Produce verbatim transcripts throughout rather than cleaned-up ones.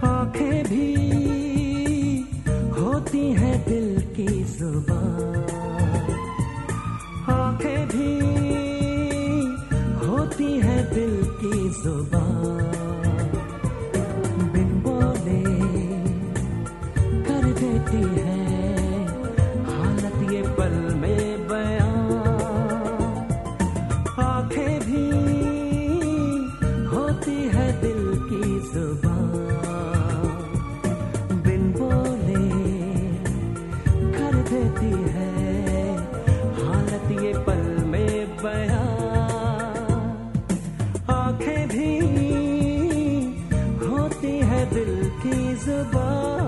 आंखें भी होती हैं दिल की जुबान, आंखें भी होती हैं दिल की जुबान, बिन बोले कर देती है हालत ये पल में बयां। आंखें भी होती है दिल की जुबान, बिन बोले कर देती है हालत ये पल में बयां। आंखें भी होती है दिल की जुबान।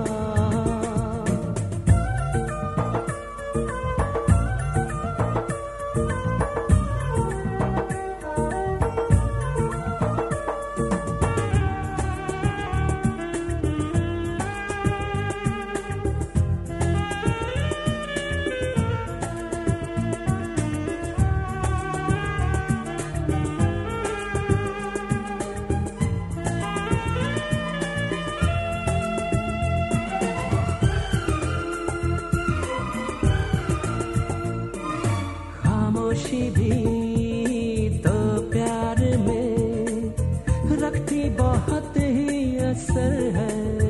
खामोशी भी तो प्यार में रखती बहुत ही असर है,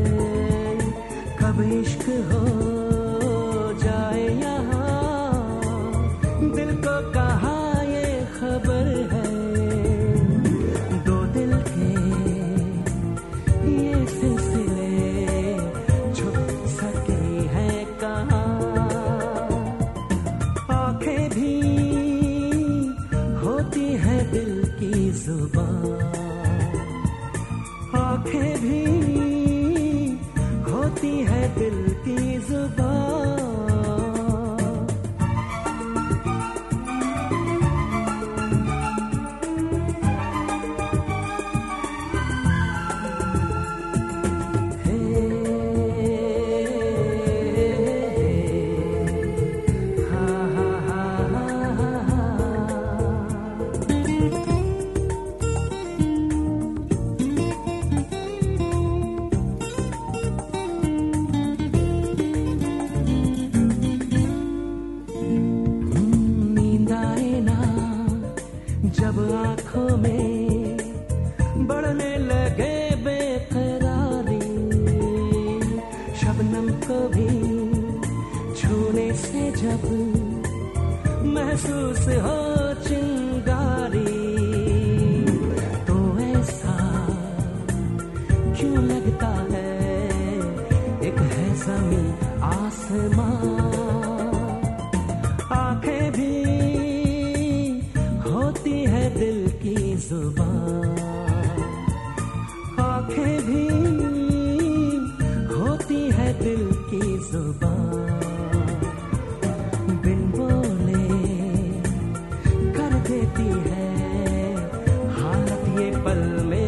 कब इश्क हो जाए यहाँ दिल को कहाँ ये खबर है। दो दिल के ये सिलसिले छुप सके हैं कहाँ। आंखें भी होती है दिल की जुबान, आंखें भी होती है दिल की जुबान। जब आँखों में बढ़ने लगे बेकरारी, शबनम को भी छूने से जब महसूस हो चिंगारी, तो ऐसा क्यों लगता है एक है ज़मीं आसमां। आंखें भी होती है दिल की जुबान, आंखें भी होती है दिल की जुबान, बिन बोले कर देती है हालत ये पल में